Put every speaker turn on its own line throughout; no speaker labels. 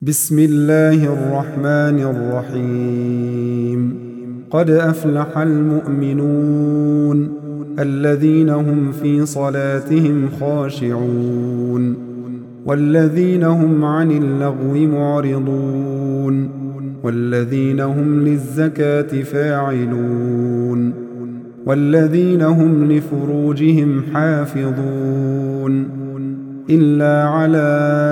بسم الله الرحمن الرحيم. قد أفلح المؤمنون الذين هم في صلاتهم خاشعون والذين هم عن اللغو معرضون والذين هم للزكاة فاعلون والذين هم لفروجهم حافظون إلا على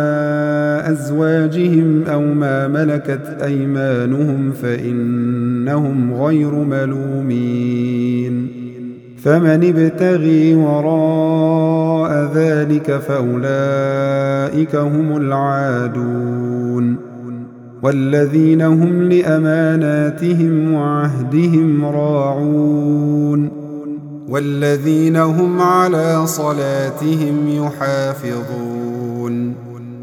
أزواجهم أو ما ملكت أيمانهم فإنهم غير ملومين. فمن ابتغي وراء ذلك فأولئك هم العادون. والذين هم لأماناتهم وعهدهم راعون والذين هم على صلاتهم يحافظون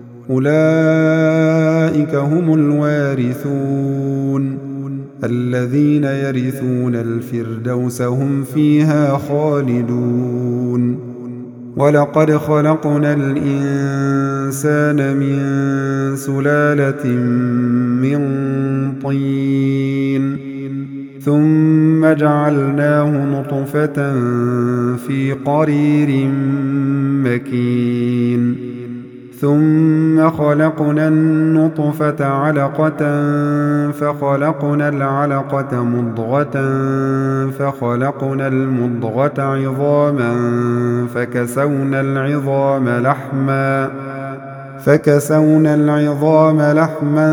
أولئك هم الوارثون الذين يرثون الفردوس هم فيها خالدون. ولقد خلقنا الإنسان من سلالة من طين ثم جعلناه نطفة في قرير مكين ثم خلقنا النطفة علقة فخلقنا العلقة مضغة فخلقنا المضغة عظاما فكسونا العظام لحما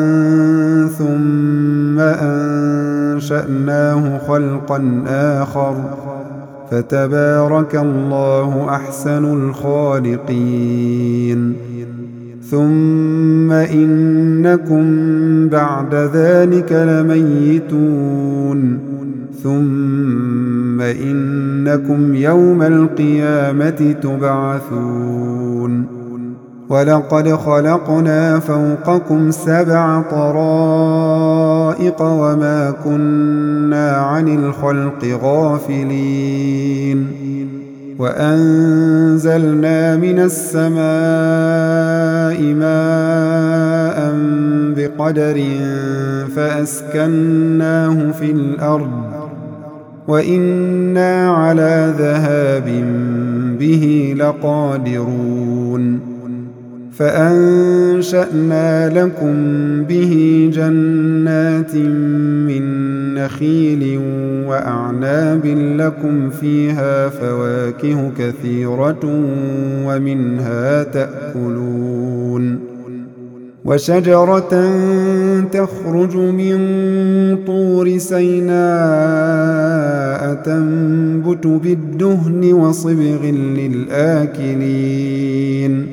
ثم أنشأناه خلقا آخر فتبارك الله أحسن الخالقين. ثم إنكم بعد ذلك لميتون ثم إنكم يوم القيامة تبعثون. ولقد خلقنا فوقكم 7 طرائق وما كنا عن الخلق غافلين. وأنزلنا من السماء ماء بقدر فأسكناه في الأرض وإنا على ذهاب به لقادرون. فأنشأنا لكم به جنات من نخيل وأعناب لكم فيها فواكه كثيرة ومنها تأكلون. وشجرة تخرج من طور سيناء تنبت بالدهن وصبغ للآكلين.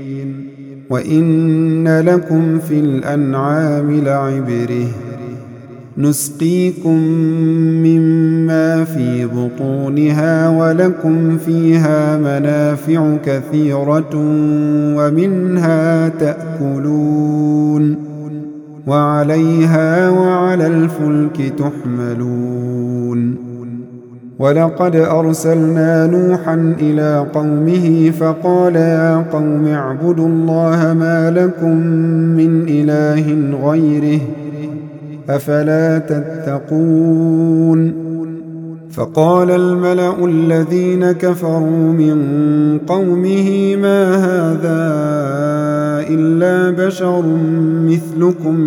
وإن لكم في الأنعام لعبرة نسقيكم مما في بطونها ولكم فيها منافع كثيرة ومنها تأكلون وعليها وعلى الفلك تحملون. ولقد أرسلنا نوحا إلى قومه فقال يا قوم اعبدوا الله ما لكم من إله غيره أفلا تتقون. فقال الملأ الذين كفروا من قومه ما هذا إلا بشر مثلكم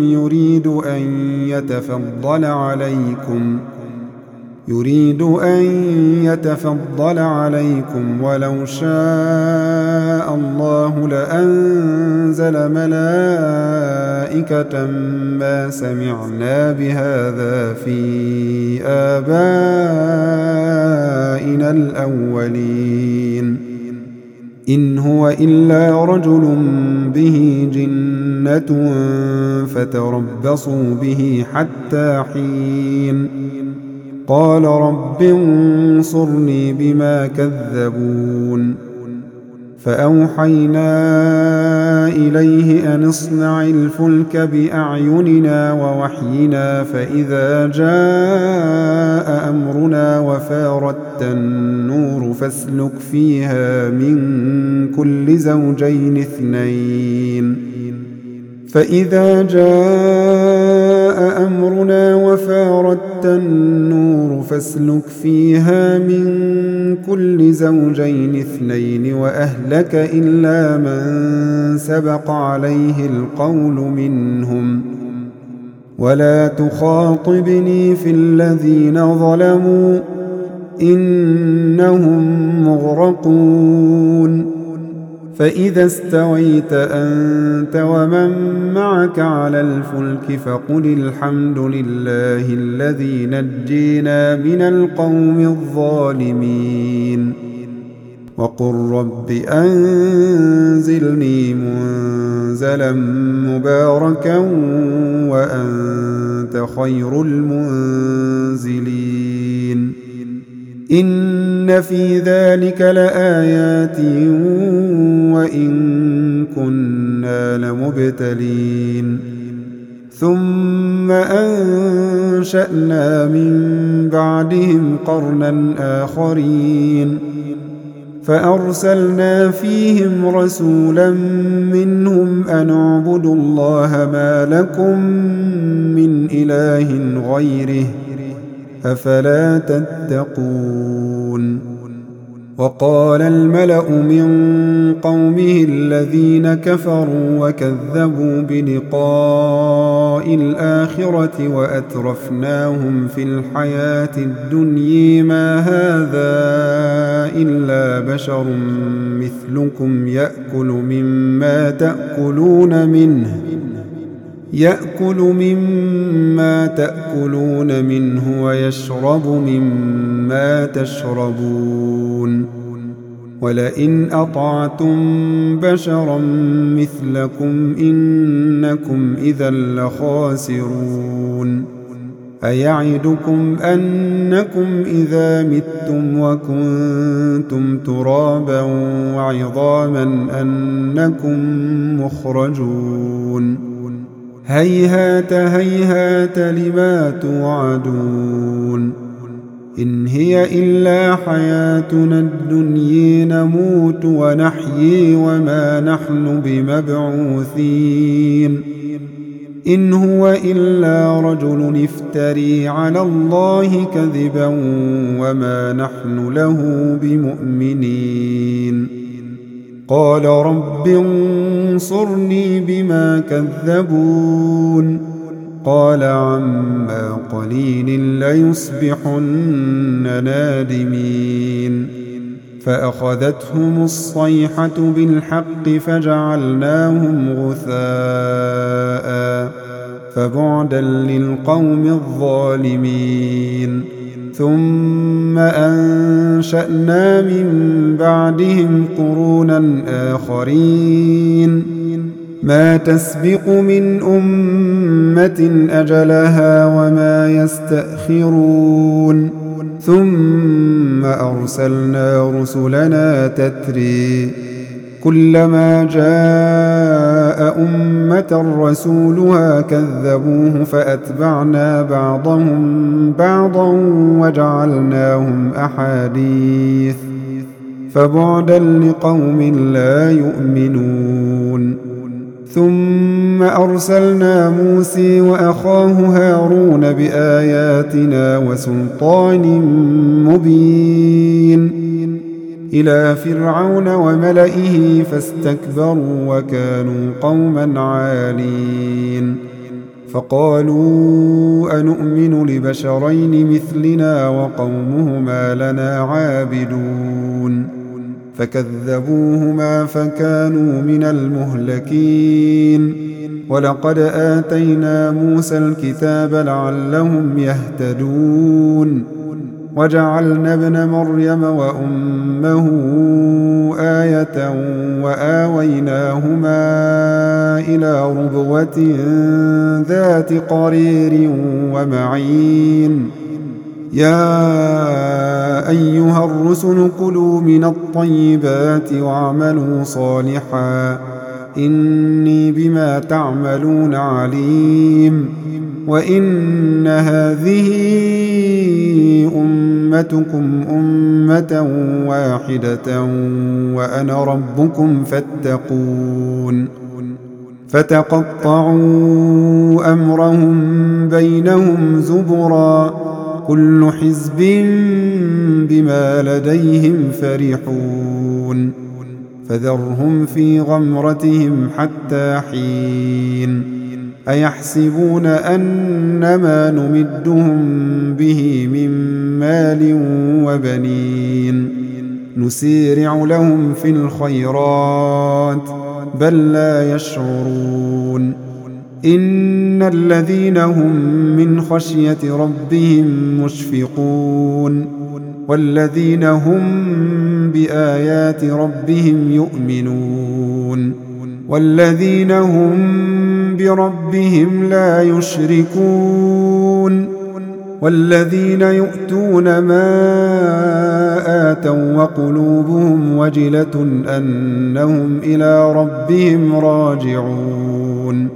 يريد أن يتفضل عليكم ولو شاء الله لأنزل ملائكة ما سمعنا بهذا في آبائنا الأولين إن هو إلا رجل به جنة فتربصوا به حتى حين. قال رب انصرني بما كذبون. فأوحينا إليه أن اصنع الفلك بأعيننا ووحينا فإذا جاء أمرنا وفارت النور فاسلك فيها من كل زوجين 2 فإذا جاء أمرنا وفارت النور فاسلك فيها من كل زوجين اثنين وأهلك إلا من سبق عليه القول منهم ولا تخاطبني في الذين ظلموا إنهم مغرقون فإذا استويت أنت ومن معك على الفلك فقل الحمد لله الذي نجينا من القوم الظالمين وقل رب أنزلني منزلا مباركا وأنت خير المنزلين إن في ذلك لآيات وإن كنا لمبتلين ثم أنشأنا من بعدهم قرنا آخرين فأرسلنا فيهم رسولا منهم أن اعبدوا الله ما لكم من إله غيره أفلا تتقون وقال الملأ من قومه الذين كفروا وكذبوا بلقاء الآخرة وأترفناهم في الحياة الدنيا ما هذا إلا بشر مثلكم يأكل مما تأكلون منه ويشرب مما تشربون ولئن أطعتم بشرا مثلكم إنكم إذا لخاسرون أيعدكم أنكم إذا متم وكنتم ترابا وعظاما أنكم مخرجون هيهات هيهات لما توعدون إن هي إلا حياتنا الدنيا نموت ونحيي وما نحن بمبعوثين إن هو إلا رجل افتري على الله كذبا وما نحن له بمؤمنين قال رب انصرني بما كذبون قال عما قليل ليصبحن نادمين فأخذتهم الصيحة بالحق فجعلناهم غثاء فبعدا للقوم الظالمين ثم أنشأنا من بعدهم قرونا آخرين ما تسبق من أمة أجلها وما يستأخرون ثم أرسلنا رسلنا تتري كلما جاء أمة رسولها كذبوه فأتبعنا بعضهم بعضا وجعلناهم أحاديث فبعدا لقوم لا يؤمنون ثم أرسلنا موسى وأخاه هارون بآياتنا وسلطان مبين إلى فرعون وملئه فاستكبروا وكانوا قوما عالين فقالوا أنؤمن لبشرين مثلنا وقومهما لنا عابدون فكذبوهما فكانوا من المهلكين ولقد آتينا موسى الكتاب لعلهم يهتدون وجعلنا ابن مريم وأمه آية وآويناهما إلى ربوة ذات قرير ومعين يا أيها الرسل كلوا من الطيبات واعملوا صالحا إني بما تعملون عليم وإن هذه أمتكم أمة واحدة وأنا ربكم فاتقون فتقطعوا أمرهم بينهم زبرا كل حزب بما لديهم فرحون فذرهم في غمرتهم حتى حين أيحسبون أنما نمدهم به من مال وبنين نسارع لهم في الخيرات بل لا يشعرون إن الذين هم من خشية ربهم مشفقون والذين هم بآيات ربهم يؤمنون والذين هم بربهم لا يشركون والذين يؤتون ما آتوا وقلوبهم وجلة أنهم إلى ربهم راجعون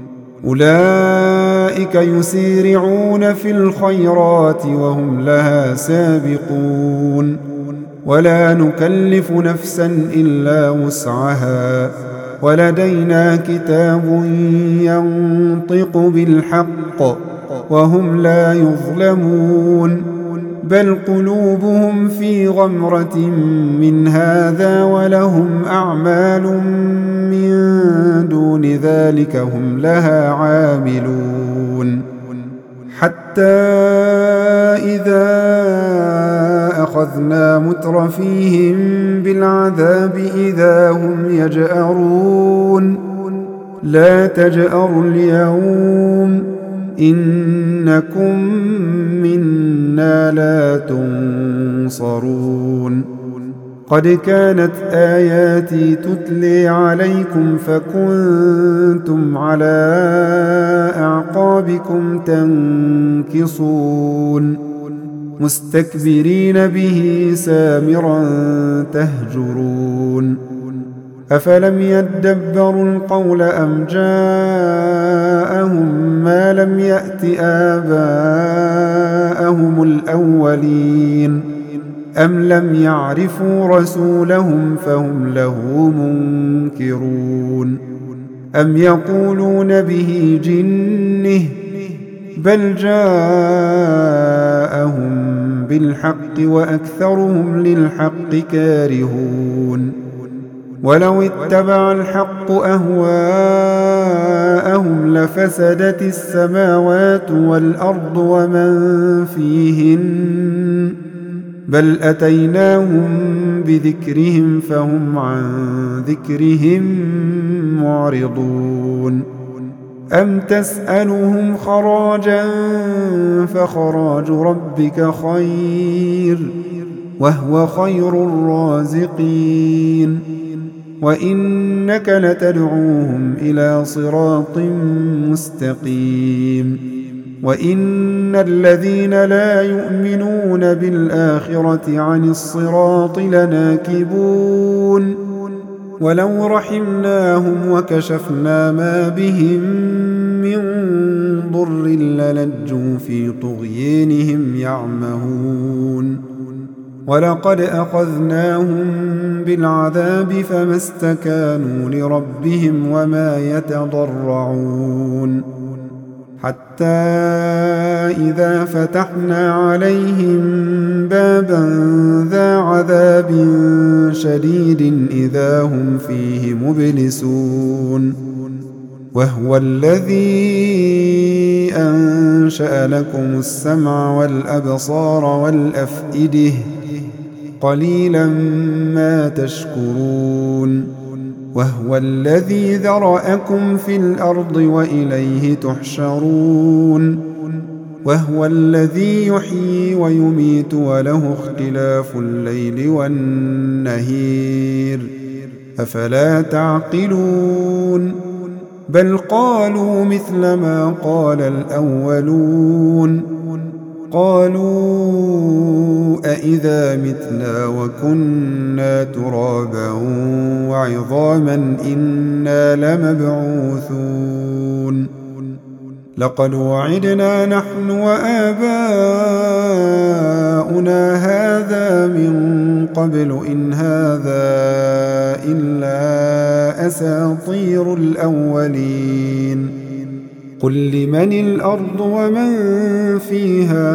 أولئك يسارعون في الخيرات وهم لها سابقون ولا نكلف نفسا إلا وسعها ولدينا كتاب ينطق بالحق وهم لا يظلمون بل قلوبهم في غمرة من هذا ولهم أعمال من دون ذلك هم لها عاملون حتى إذا أخذنا مترفيهم بالعذاب إذا هم يجأرون لا تجأروا اليوم إنكم منا لا تنصرون قد كانت آياتي تتلي عليكم فكنتم على أعقابكم تنكصون مستكبرين به سامرا تهجرون أفلم يدبروا القول أم جاءهم ما لم يأت آباءهم الأولين أم لم يعرفوا رسولهم فهم له منكرون أم يقولون به جنه بل جاءهم بالحق وأكثرهم للحق كارهون ولو اتبع الحق أهواءهم لفسدت السماوات والأرض ومن فيهن بل أتيناهم بذكرهم فهم عن ذكرهم معرضون أم تسألهم خراجا فخراج ربك خير وهو خير الرازقين وإنك لتدعوهم إلى صراط مستقيم وإن الذين لا يؤمنون بالآخرة عن الصراط لناكبون ولو رحمناهم وكشفنا ما بهم من ضر للجوا في طغيانهم يعمهون ولقد أخذناهم بالعذاب فما استكانوا لربهم وما يتضرعون حتى إذا فتحنا عليهم بابا ذا عذاب شديد إذا هم فيه مبلسون وهو الذي أنشأ لكم السمع والأبصار والأفئدة قليلا ما تشكرون وهو الذي ذرأكم في الأرض وإليه تحشرون وهو الذي يحيي ويميت وله اختلاف الليل والنهير أفلا تعقلون بل قالوا مثل ما قال الأولون قالوا أإذا متنا وكنا ترابا وعظاما إنا لمبعوثون لقد وعدنا نحن وآباؤنا هذا من قبل إن هذا إلا أساطير الأولين قل لمن الأرض ومن فيها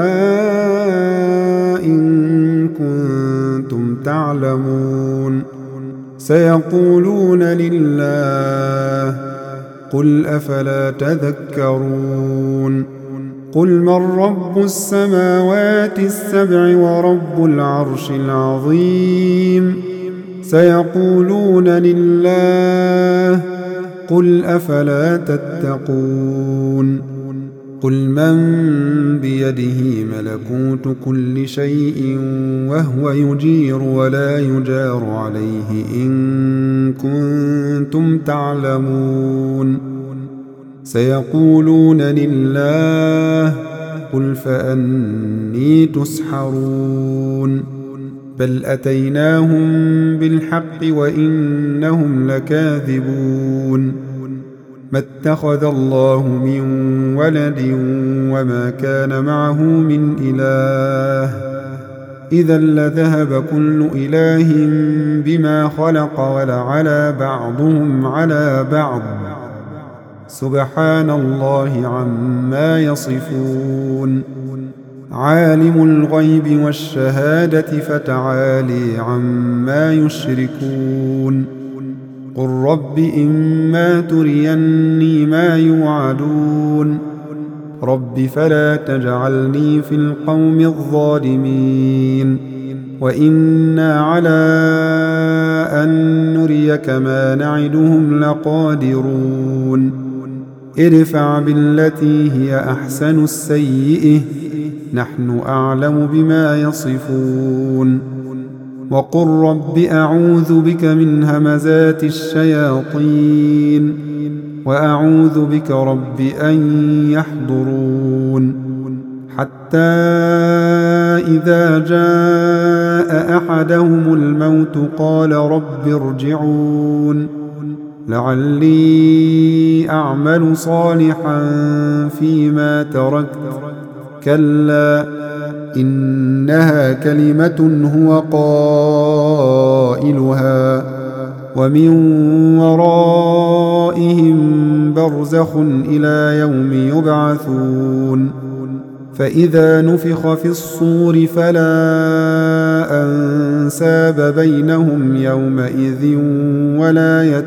إن كنتم تعلمون سيقولون لله قل أفلا تذكرون قل من رب السماوات السبع ورب العرش العظيم سيقولون لله قل أفلا تتقون قل من بيده ملكوت كل شيء وهو يجير ولا يجار عليه إن كنتم تعلمون سيقولون لله قل فأني تسحرون بل أتيناهم بالحق وإنهم لكاذبون ما اتخذ الله من ولد وما كان معه من إله إذا لذهب كل إله بما خلق ولعلى بعضهم على بعض سبحان الله عما يصفون عالم الغيب والشهادة فتعالي عما يشركون قل رب إما تريني ما يوعدون رب فلا تجعلني في القوم الظالمين وإنا على أن نريك ما نعدهم لقادرون ادفع بالتي هي أحسن السيئة نحن أعلم بما يصفون وقل رب أعوذ بك من همزات الشياطين وأعوذ بك رب أن يحضرون حتى إذا جاء أحدهم الموت قال رب ارجعون لعلي أعمل صالحا فيما تركت كلا إنها كلمة هو قائلها ومن ورائهم برزخ إلى يوم يبعثون فإذا نفخ في الصور فلا أنساب بينهم يومئذ ولا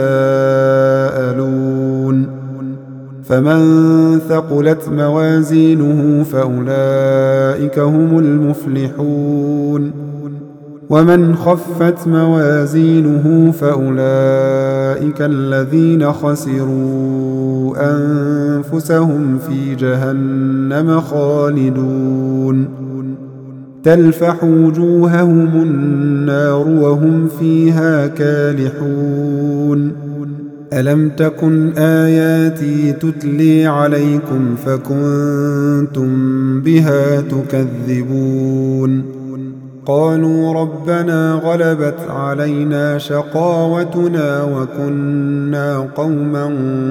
يتساءلون فمن ثقلت موازينه فأولئك هم المفلحون ومن خفت موازينه فأولئك الذين خسروا أنفسهم في جهنم خالدون تلفح وجوههم النار وهم فيها كالحون ألم تكن آياتي تتلي عليكم فكنتم بها تكذبون قالوا ربنا غلبت علينا شقاوتنا وكنا قوما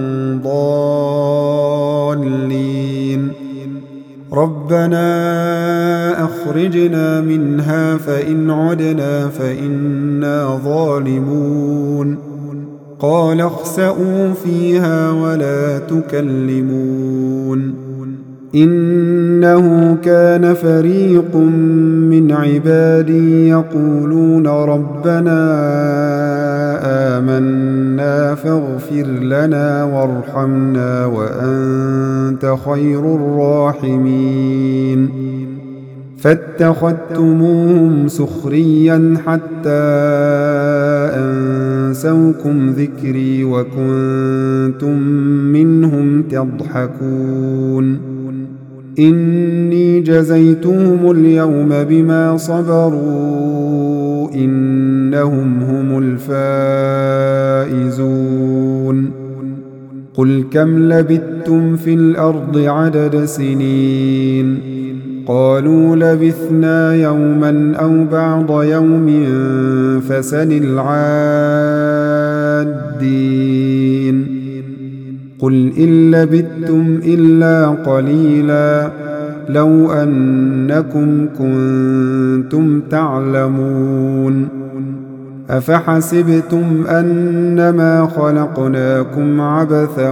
ضالين ربنا أخرجنا منها فإن عدنا فإنا ظالمون قال اخسئوا فيها ولا تكلمون إنه كان فريق من عبادي يقولون ربنا آمنا فاغفر لنا وارحمنا وأنت خير الراحمين فاتخذتموهم سخريا حتى أنسوكم ذكري وكنتم منهم تضحكون إني جزيتهم اليوم بما صبروا إنهم هم الفائزون قل كم لبثتم في الأرض عدد سنين قالوا لبثنا يوما أو بعض يوم فسل العادين قل إن لبثتم إلا قليلا لو أنكم كنتم تعلمون أفحسبتم أنما خلقناكم عبثا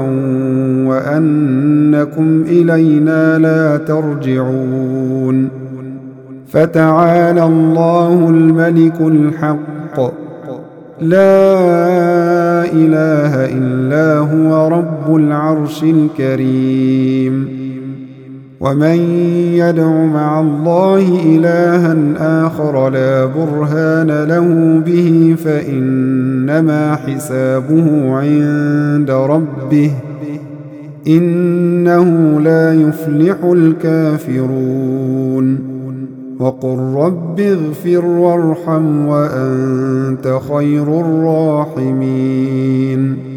وأنكم إلينا لا ترجعون فتعالى الله الملك الحق لا إله إلا هو رب العرش الكريم ومن يدع مع الله إلها آخر لا برهان له به فإنما حسابه عند ربه إنه لا يفلح الكافرون وقل رب اغفر وارحم وأنت خير الراحمين